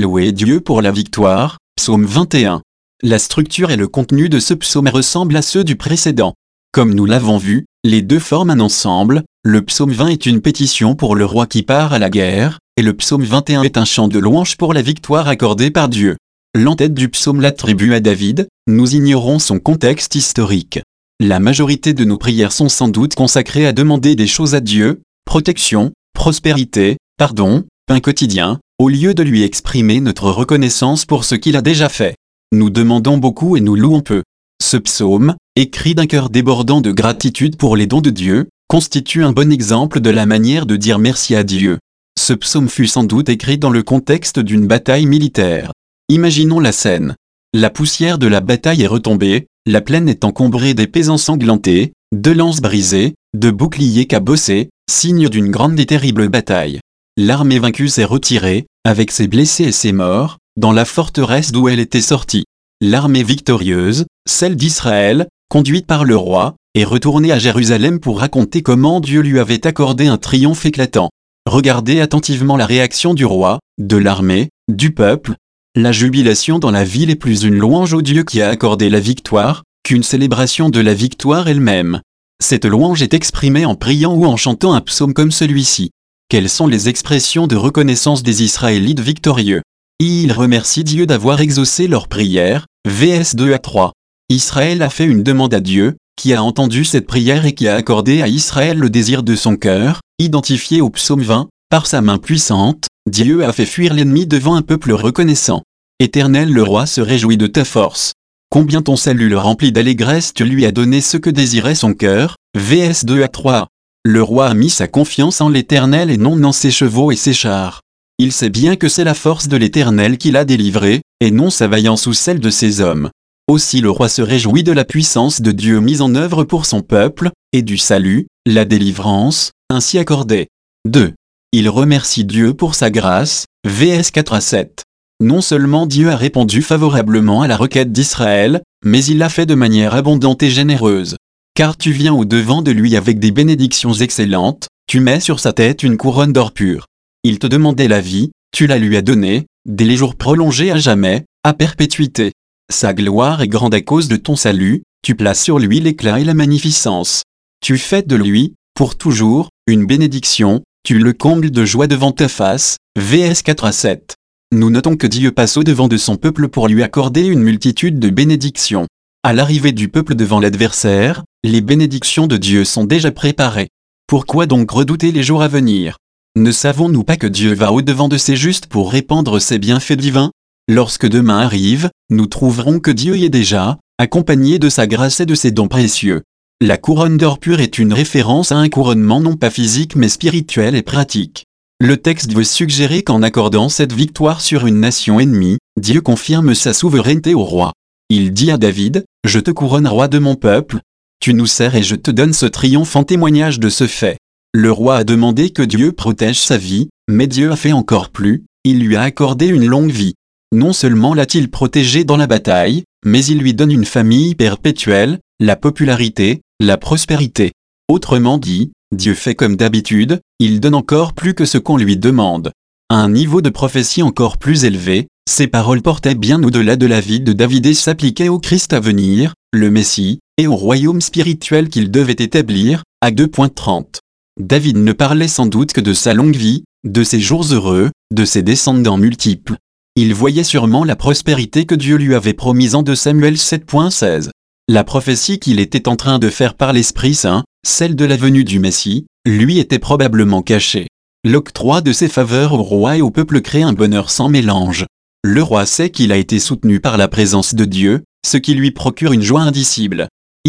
Louez Dieu pour la victoire, psaume 21. La structure et le contenu de ce psaume ressemblent à ceux du précédent. Comme nous l'avons vu, les deux forment un ensemble. Le psaume 20 est une pétition pour le roi qui part à la guerre, et le psaume 21 est un chant de louange pour la victoire accordée par Dieu. L'entête du psaume l'attribue à David, nous ignorons son contexte historique. La majorité de nos prières sont sans doute consacrées à demander des choses à Dieu, protection, prospérité, pardon, pain quotidien, au lieu de lui exprimer notre reconnaissance pour ce qu'il a déjà fait. Nous demandons beaucoup et nous louons peu. Ce psaume, écrit d'un cœur débordant de gratitude pour les dons de Dieu, constitue un bon exemple de la manière de dire merci à Dieu. Ce psaume fut sans doute écrit dans le contexte d'une bataille militaire. Imaginons la scène. La poussière de la bataille est retombée, la plaine est encombrée d'épées ensanglantées, de lances brisées, de boucliers cabossés, signe d'une grande et terrible bataille. L'armée vaincue s'est retirée, avec ses blessés et ses morts, dans la forteresse d'où elle était sortie. L'armée victorieuse, celle d'Israël, conduite par le roi, est retournée à Jérusalem pour raconter comment Dieu lui avait accordé un triomphe éclatant. Regardez attentivement la réaction du roi, de l'armée, du peuple. La jubilation dans la ville est plus une louange au Dieu qui a accordé la victoire, qu'une célébration de la victoire elle-même. Cette louange est exprimée en priant ou en chantant un psaume comme celui-ci. Quelles sont les expressions de reconnaissance des Israélites victorieux? Ils remercient Dieu d'avoir exaucé leur prière, vs 2 à 3. Israël a fait une demande à Dieu, qui a entendu cette prière et qui a accordé à Israël le désir de son cœur, identifié au psaume 20, par sa main puissante, Dieu a fait fuir l'ennemi devant un peuple reconnaissant. Éternel le roi se réjouit de ta force. Combien ton salut le remplit d'allégresse, tu lui as donné ce que désirait son cœur, vs 2 à 3. Le roi a mis sa confiance en l'Éternel et non en ses chevaux et ses chars. Il sait bien que c'est la force de l'Éternel qui l'a délivré, et non sa vaillance ou celle de ses hommes. Aussi le roi se réjouit de la puissance de Dieu mise en œuvre pour son peuple, et du salut, la délivrance, ainsi accordée. 2. Il remercie Dieu pour sa grâce, vs 4 à 7. Non seulement Dieu a répondu favorablement à la requête d'Israël, mais il l'a fait de manière abondante et généreuse. Car tu viens au-devant de lui avec des bénédictions excellentes, tu mets sur sa tête une couronne d'or pur. Il te demandait la vie, tu la lui as donnée, dès les jours prolongés à jamais, à perpétuité. Sa gloire est grande à cause de ton salut, tu places sur lui l'éclat et la magnificence. Tu fais de lui, pour toujours, une bénédiction, tu le combles de joie devant ta face, vs 4 à 7. Nous notons que Dieu passe au-devant de son peuple pour lui accorder une multitude de bénédictions. À l'arrivée du peuple devant l'adversaire, les bénédictions de Dieu sont déjà préparées. Pourquoi donc redouter les jours à venir? Ne savons-nous pas que Dieu va au-devant de ses justes pour répandre ses bienfaits divins? Lorsque demain arrive, nous trouverons que Dieu y est déjà, accompagné de sa grâce et de ses dons précieux. La couronne d'or pur est une référence à un couronnement non pas physique mais spirituel et pratique. Le texte veut suggérer qu'en accordant cette victoire sur une nation ennemie, Dieu confirme sa souveraineté au roi. Il dit à David, « Je te couronne roi de mon peuple. Tu nous sers et je te donne ce triomphe en témoignage de ce fait. » Le roi a demandé que Dieu protège sa vie, mais Dieu a fait encore plus, il lui a accordé une longue vie. Non seulement l'a-t-il protégé dans la bataille, mais il lui donne une famille perpétuelle, la popularité, la prospérité. Autrement dit, Dieu fait comme d'habitude, il donne encore plus que ce qu'on lui demande. À un niveau de prophétie encore plus élevé, ces paroles portaient bien au-delà de la vie de David et s'appliquaient au Christ à venir, le Messie, et au royaume spirituel qu'il devait établir, à 2.30. David ne parlait sans doute que de sa longue vie, de ses jours heureux, de ses descendants multiples. Il voyait sûrement la prospérité que Dieu lui avait promise en 2 Samuel 7.16. La prophétie qu'il était en train de faire par l'Esprit Saint, celle de la venue du Messie, lui était probablement cachée. L'octroi de ses faveurs au roi et au peuple crée un bonheur sans mélange. Le roi sait qu'il a été soutenu par la présence de Dieu, ce qui lui procure une joie indicible.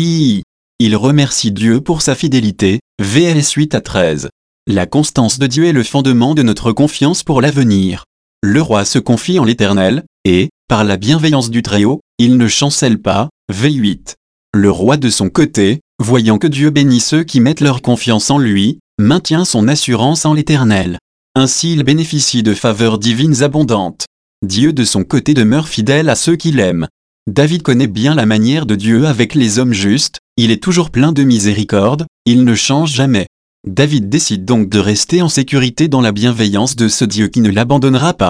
Il remercie Dieu pour sa fidélité, vs 8 à 13. La constance de Dieu est le fondement de notre confiance pour l'avenir. Le roi se confie en l'Éternel, et, par la bienveillance du Très-Haut, il ne chancelle pas, v8. Le roi de son côté, voyant que Dieu bénit ceux qui mettent leur confiance en lui, maintient son assurance en l'Éternel. Ainsi il bénéficie de faveurs divines abondantes. Dieu de son côté demeure fidèle à ceux qui l'aiment. David connaît bien la manière de Dieu avec les hommes justes, il est toujours plein de miséricorde, il ne change jamais. David décide donc de rester en sécurité dans la bienveillance de ce Dieu qui ne l'abandonnera pas.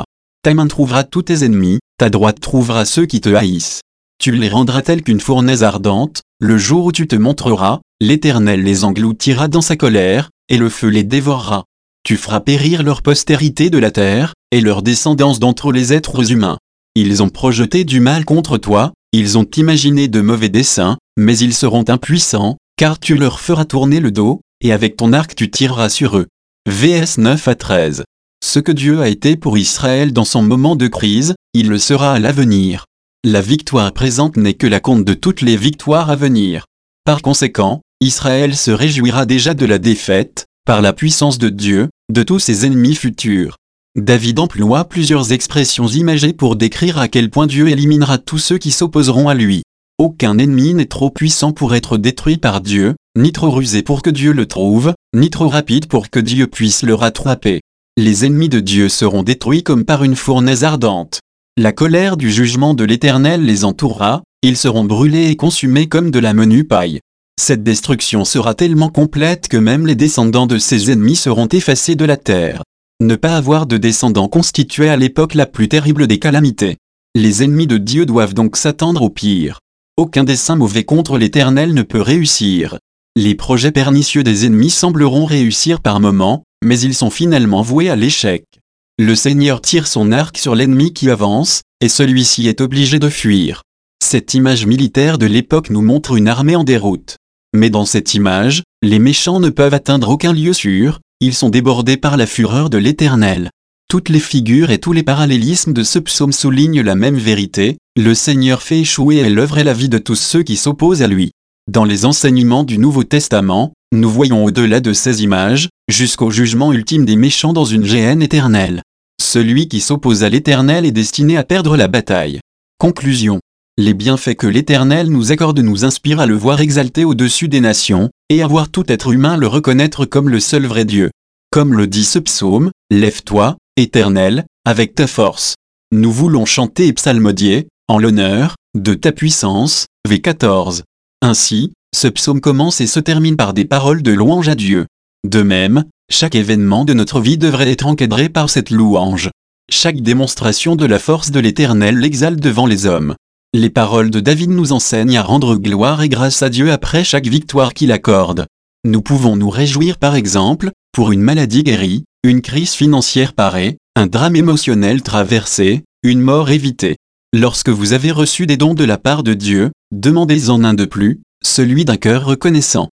Ta main trouvera tous tes ennemis, ta droite trouvera ceux qui te haïssent. Tu les rendras tels qu'une fournaise ardente, le jour où tu te montreras, l'Éternel les engloutira dans sa colère, et le feu les dévorera. Tu feras périr leur postérité de la terre, et leur descendance d'entre les êtres humains. Ils ont projeté du mal contre toi, ils ont imaginé de mauvais desseins, mais ils seront impuissants, car tu leur feras tourner le dos, et avec ton arc tu tireras sur eux. VS 9 à 13. Ce que Dieu a été pour Israël dans son moment de crise, il le sera à l'avenir. La victoire présente n'est que la compte de toutes les victoires à venir. Par conséquent, Israël se réjouira déjà de la défaite, par la puissance de Dieu, de tous ses ennemis futurs. David emploie plusieurs expressions imagées pour décrire à quel point Dieu éliminera tous ceux qui s'opposeront à lui. Aucun ennemi n'est trop puissant pour être détruit par Dieu, ni trop rusé pour que Dieu le trouve, ni trop rapide pour que Dieu puisse le rattraper. Les ennemis de Dieu seront détruits comme par une fournaise ardente. La colère du jugement de l'Éternel les entourera, ils seront brûlés et consumés comme de la menue paille. Cette destruction sera tellement complète que même les descendants de ses ennemis seront effacés de la terre. Ne pas avoir de descendants constituait à l'époque la plus terrible des calamités. Les ennemis de Dieu doivent donc s'attendre au pire. Aucun dessein mauvais contre l'Éternel ne peut réussir. Les projets pernicieux des ennemis sembleront réussir par moments, mais ils sont finalement voués à l'échec. Le Seigneur tire son arc sur l'ennemi qui avance, et celui-ci est obligé de fuir. Cette image militaire de l'époque nous montre une armée en déroute. Mais dans cette image, les méchants ne peuvent atteindre aucun lieu sûr, ils sont débordés par la fureur de l'Éternel. Toutes les figures et tous les parallélismes de ce psaume soulignent la même vérité, le Seigneur fait échouer l'œuvre et la vie de tous ceux qui s'opposent à lui. Dans les enseignements du Nouveau Testament, nous voyons au-delà de ces images, jusqu'au jugement ultime des méchants dans une géhenne éternelle. Celui qui s'oppose à l'Éternel est destiné à perdre la bataille. Conclusion. Les bienfaits que l'Éternel nous accorde nous inspirent à le voir exalté au-dessus des nations, et à voir tout être humain le reconnaître comme le seul vrai Dieu. Comme le dit ce psaume, « Lève-toi, Éternel, avec ta force. Nous voulons chanter et psalmodier, en l'honneur, de ta puissance. » V 14. Ainsi, ce psaume commence et se termine par des paroles de louange à Dieu. De même, chaque événement de notre vie devrait être encadré par cette louange. Chaque démonstration de la force de l'Éternel l'exalte devant les hommes. Les paroles de David nous enseignent à rendre gloire et grâce à Dieu après chaque victoire qu'il accorde. Nous pouvons nous réjouir par exemple, pour une maladie guérie, une crise financière parée, un drame émotionnel traversé, une mort évitée. Lorsque vous avez reçu des dons de la part de Dieu, demandez-en un de plus, celui d'un cœur reconnaissant.